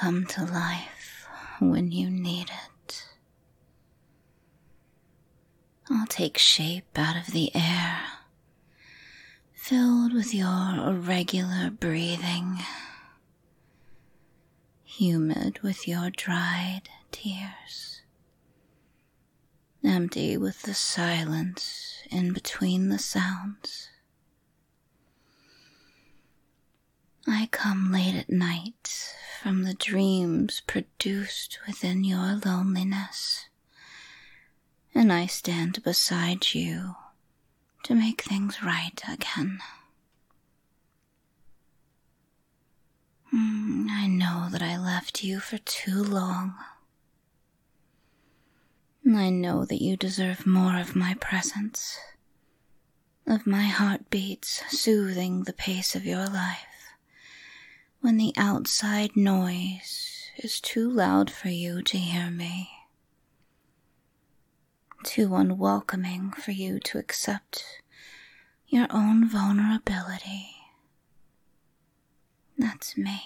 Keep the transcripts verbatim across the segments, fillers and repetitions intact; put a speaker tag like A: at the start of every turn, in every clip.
A: come to life when you need it. I'll take shape out of the air, filled with your irregular breathing, humid with your dried tears, empty with the silence in between the sounds. I come late at night from the dreams produced within your loneliness, and I stand beside you to make things right again. Mm, I know that I left you for too long. I know that you deserve more of my presence, of my heartbeats soothing the pace of your life when the outside noise is too loud for you to hear me, too unwelcoming for you to accept your own vulnerability. That's me.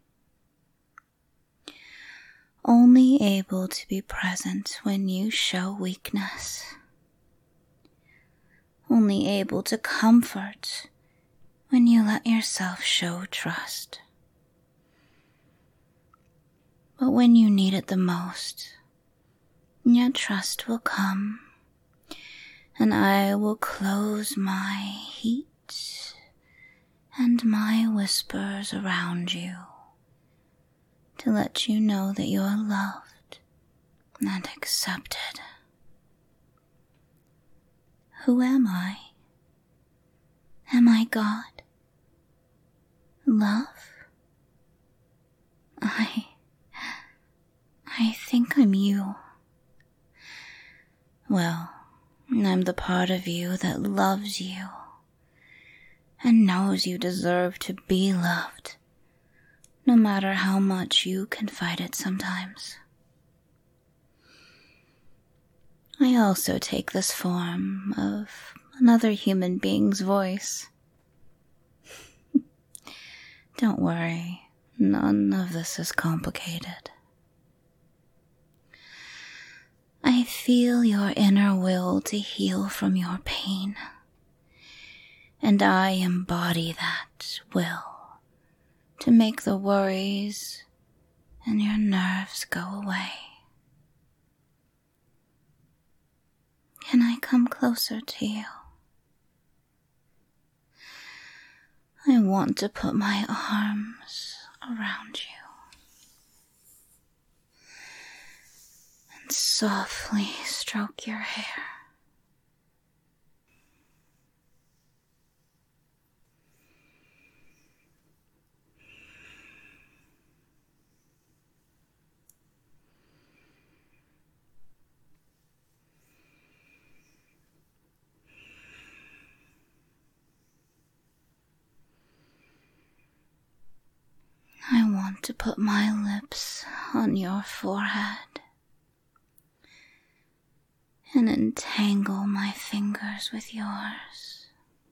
A: Only able to be present when you show weakness. Only able to comfort when you let yourself show trust. But when you need it the most, your trust will come, and I will close my heat and my whispers around you to let you know that you're loved and accepted. Who am I? Am I God? Love? I... I think I'm you. Well, I'm the part of you that loves you and knows you deserve to be loved, no matter how much you can fight it sometimes. I also take this form of another human being's voice. Don't worry, none of this is complicated. I feel your inner will to heal from your pain, and I embody that will to make the worries and your nerves go away. Can I come closer to you? I want to put my arms around you and softly stroke your hair. I want to put my lips on your forehead and entangle my fingers with yours.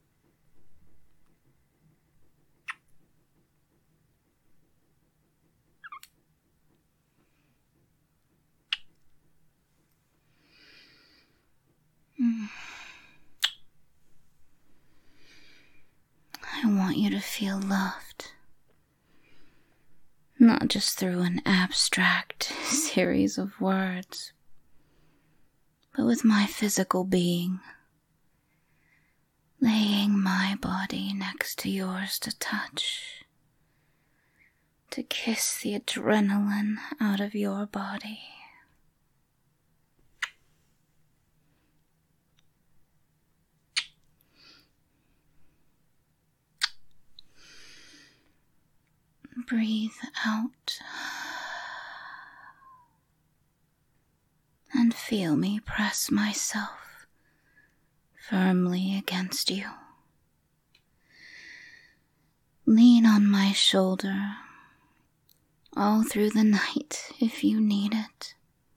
A: Mm. I want you to feel loved. Not just through an abstract series of words, but with my physical being, laying my body next to yours to touch, to kiss the adrenaline out of your body. Breathe out and feel me press myself firmly against you. Lean on my shoulder all through the night if you need it.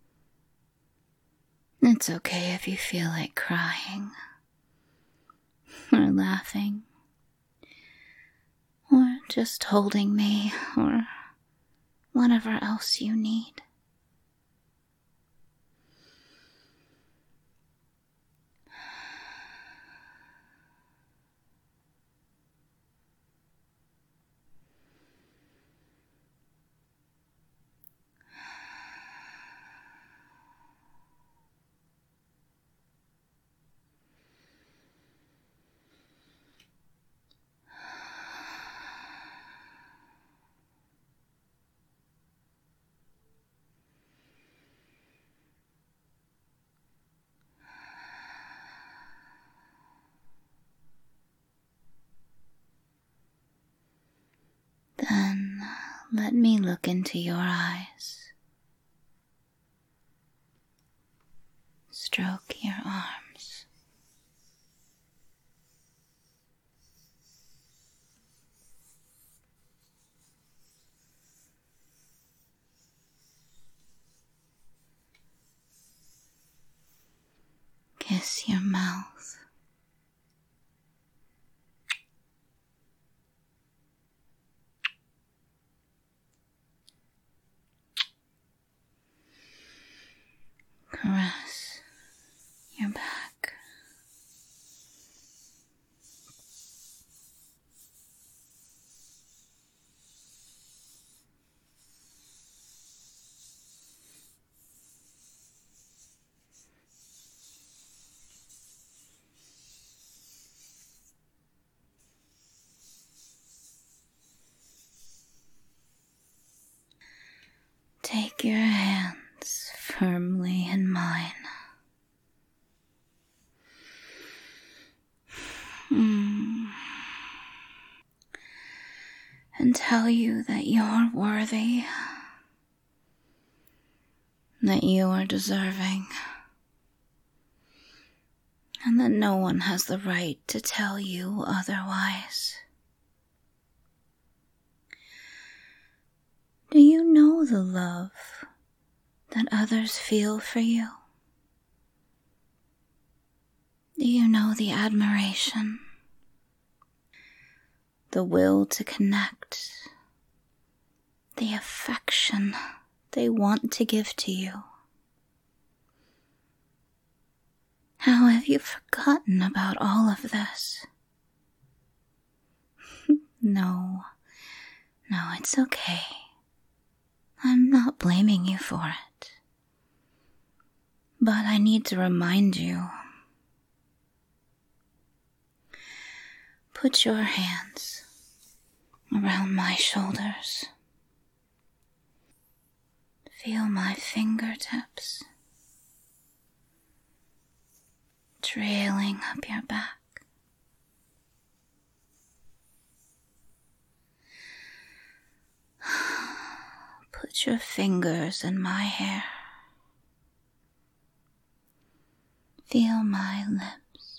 A: It's okay if you feel like crying or laughing, or just holding me, or whatever else you need. Then let me look into your eyes. Stroke your arms. Kiss your mouth. Caress your back. Take your hands firmly in mine. Mm. And tell you that you're worthy, that you are deserving, and that no one has the right to tell you otherwise. Do you know the love that others feel for you? Do you know the admiration, the will to connect, the affection they want to give to you? How have you forgotten about all of this? No, no, it's okay. I'm not blaming you for it. But I need to remind you. Put your hands around my shoulders. Feel my fingertips trailing up your back. Put your fingers in my hair. Feel my lips.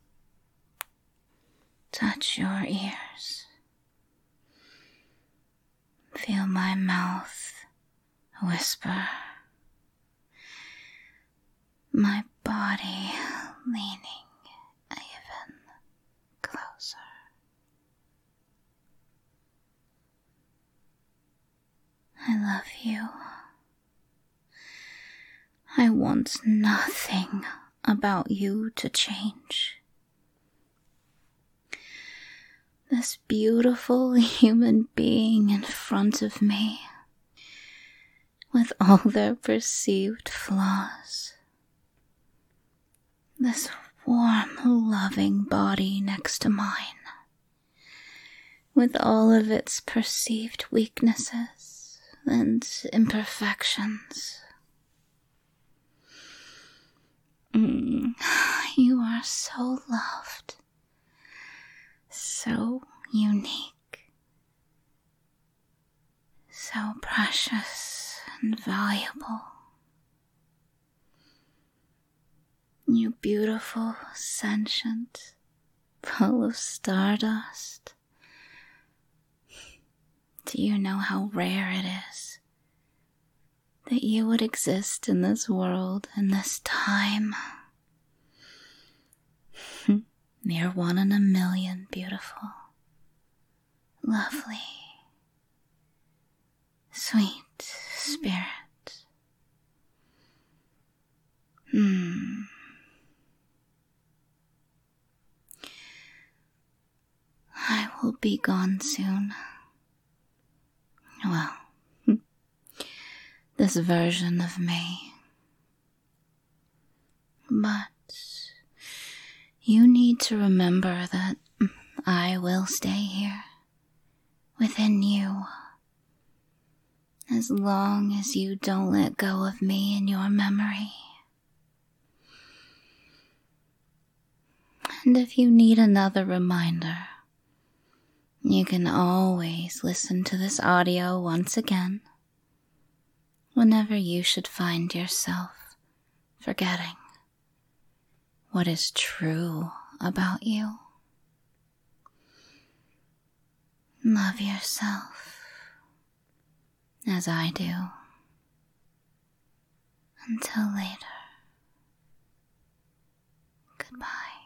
A: Touch your ears. Feel my mouth whisper. My body leaning even closer. I love you. I want nothing about you to change. This beautiful human being in front of me, with all their perceived flaws. This warm, loving body next to mine, with all of its perceived weaknesses and imperfections. Mm, you are so loved, so unique, so precious and valuable. You beautiful, sentient, full of stardust. Do you know how rare it is that you would exist in this world, in this time? You're one in a million, beautiful, lovely, sweet spirit. Hmm. I will be gone soon. Well, this version of me. But you need to remember that I will stay here, within you, as long as you don't let go of me in your memory. And if you need another reminder, you can always listen to this audio once again, whenever you should find yourself forgetting what is true about you. Love yourself as I do. Until later. Goodbye.